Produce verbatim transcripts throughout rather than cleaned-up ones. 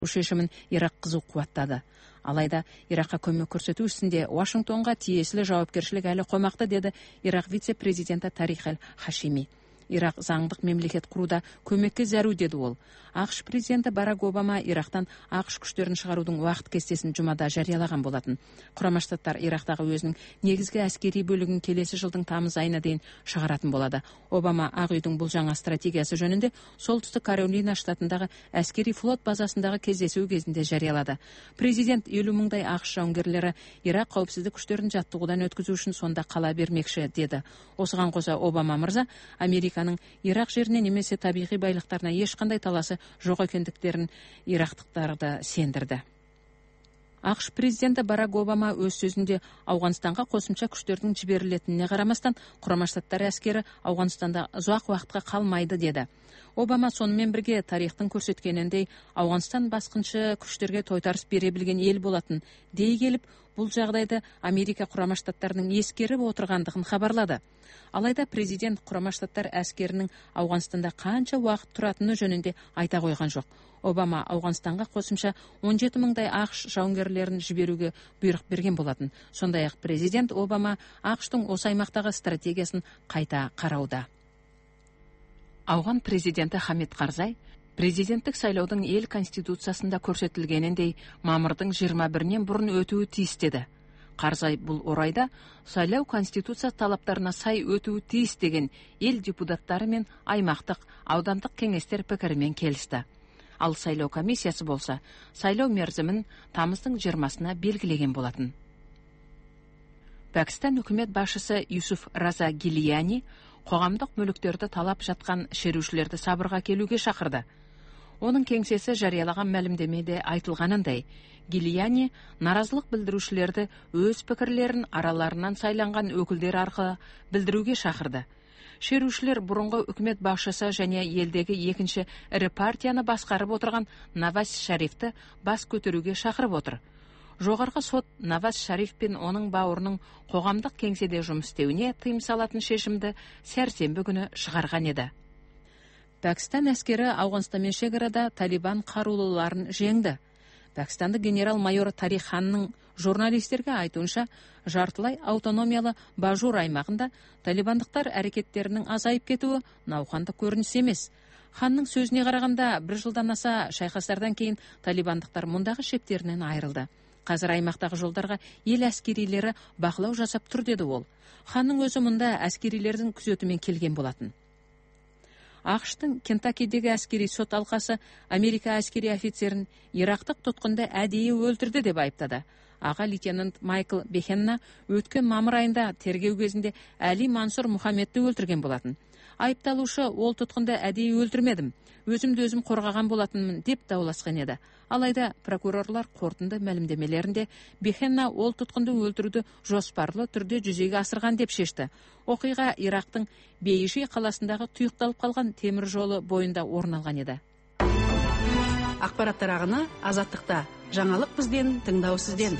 шешімін Ирак қызу қуаттады. Алайда Иракқа көмек көрсету ісінде Вашингтонға тиесілі жауапкершілік әлі қоймақты, деді Ирак вице-президенті Тарих аль-Хашими. Ирак заңдық мемлекет құруда көмекке зәру, деді ол. ақш президенті Барак Обама Ирактан ақш күштерін шығарудың уақыт кестесін жұмада жариялаған болатын. Құрама Штаттар Ирактағы өзінің негізгі әскери бөлігін келесі жылдың тамыз айына дейін шығаратын болады. Обама Ақ үйдің бұл жаңа стратегиясы жөнінде Солтүстік Каролина штатындағы әскери флот базасындағы кездесу кезінде жариялады. Президент елу мыңдай ақш жауынгерлері Ирак қауіпсіздік күштерін жаттығудан өткізу үшін сонда қала бермекші, деді. Осыған қоса Обама мырза Американың Ирак жеріне немесе табиғи байлықтарына ешқандай таласы жоқ екендіктерін ирактықтарды сендірді. ақш президенті Барак Обама өз сөзінде Ауғанстанға қосымша күштердің жіберілетініне қарамастан, Құрама Штаттар әскері Ауғанстанда ұзақ уақытқа қалмайды, деді. Обама сонымен бірге тарихтың көрсеткеніндей Ауғанстан басқыншы күштерге тойтарыс бере білген ел болатын дей келіп, бұл жағдайды Америка Құрама Штаттарының ескеріп отырғандығын хабарлады. Алайда президент Құрама Штаттар әскерінің Ауғанстанда қанша уақыт тұратыны жөнінде айта қойған жоқ. Обама Ауғанстанға қосымша он жеті мыңдай ақш жауынгерлерін жіберуге бұйрық берген болатын. Сондай-ақ президент Обама ақштың осы аймақтағы стратегиясын қайта қарауда. Ауған президенті Хамид Карзай президенттік сайлаудың ел конституциясында көрсетілгеніндей мамырдың жиырма бірінен бұрын өтуі тиіс, деді. Карзай бұл орайда сайлау конституция талаптарына сай өтуі тиіс деген ел депутаттары мен аймақтық, аудандық кеңестер пікірімен келісті. Ал сайлау комиссиясы болса, сайлау мерзімін тамыздың жиырмасына белгілеген болатын. Пәкістан үкімет басшысы Юсуф Раза Гилияни қоғамдық мүліктерді талап жатқан шерушілерді сабырға келуге шақырды. Оның кеңсесі жариялаған мәлімдемеде айтылғанындай, Гилияни наразылық білдірушілерді өз пікірлерін араларынан сайланған өкілдер арқылы білдіруге шақырды. Шерушілер бұрынғы үкімет басшысы және елдегі екінші ірі партияны басқарып отырған Наваз Шарифті бас көтеруге шақырып отыр. Жоғарғы сот Наваз Шариф пен оның бауырының қоғамдық кеңседе жұмыс істеуіне тыйым салатын шешімді сәрсенбі күні шығарған еді. Пәкістан әскері Ауғанстанмен шекарада Талибан қарулыларын жеңді. Пәкістанды генерал-майор Тарих Ханның журналистерге айтуынша, жартылай автономиялы Бажур аймағында талибандықтар әрекеттерінің азайып кетуі науқанды көрініс емес. Ханның сөзіне қарағанда, бір жылдан аса шайқастардан кейін талибандықтар мұндағы шептерінен айырылды. Қазір аймақтағы жолдарға ел әскерилері бақылау жасап тұр, деді ол. Ханның өзі мұнда әскерилердің күзетімен келген болатын. ақштың Кентакидегі әскери сот алқасы Америка әскери офицерін ирактық тұтқынды әдейі өлтірді деп айыптады. Аға лейтенант Майкл Бехенна өткен мамыр айында тергеу кезінде Әли Мансур Мұхаммедті өлтірген болатын. Айыпталушы ол тұтқынды әдейі өлтірмедім, өзімді өзім қорғаған болатынмын деп дауласқан еді. Алайда прокурорлар қорытынды мәлімдемелерінде Бехенна ол тұтқынды өлтіруді жоспарлы түрде жүзеге асырған деп шешті. Оқиға Ирактың Бейши қаласындағы тұйықталып қалған темір жолы бойында орын алған еді. Ақпараттар ағыны Азаттықта. Жаңалық бізден, тыңдау сізден.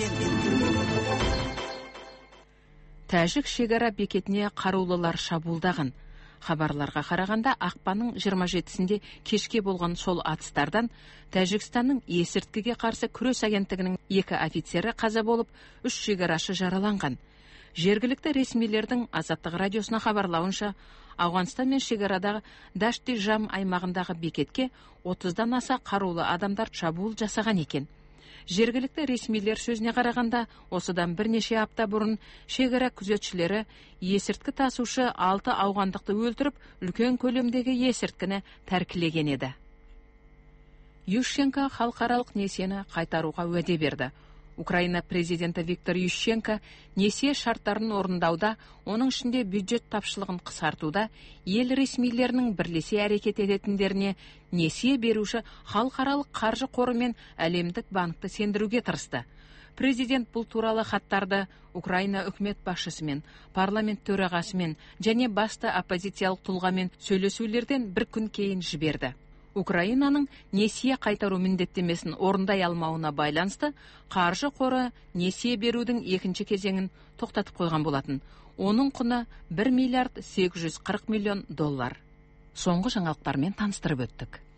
Тәжік шекара бекетіне қарулылар шабуылдаған. Хабарларға қарағанда ақпанның жиырма жетісінде кешке болған сол атыстардан Тәжікстанның есірткіге қарсы күрес агенттігінің екі офицері қаза болып, үш шекарашы жараланған. Жергілікті ресмилердің Азаттық радиосына хабарлауынша, Ауғанстан мен шекарадағы Дашти Жам аймағындағы бекетке отыздан аса қарулы адамдар шабуыл жасаған екен. Жергілікті ресмилер сөзіне қарағанда, осыдан бірнеше апта бұрын шекара күзетшілері есірткі тасушы алты ауғандықты өлтіріп, үлкен көлемдегі есірткіні тәркілеген еді. Ющенко халықаралық несиені қайтаруға уәде берді. Украина президенті Виктор Ющенко несие шарттарын орындауда, оның ішінде бюджет тапшылығын қысартуда, ел ресмилерінің бірлесе әрекет ететіндеріне несие беруші халықаралық қаржы қоры мен әлемдік банкты сендіруге тырысты. Президент бұл туралы хаттарды Украина үкімет басшысымен, парламент төрағасымен және басты оппозициялық тұлғамен сөйлесулерден бір күн кейін жіберді. Украинаның несие қайтару міндеттемесін орындай алмауына байланысты қаржы қоры несие берудің екінші кезеңін тоқтатып қойған болатын. Оның құны бір миллиард сегіз жүз қырық миллион доллар. Соңғы жаңалықтармен таныстырып өттік.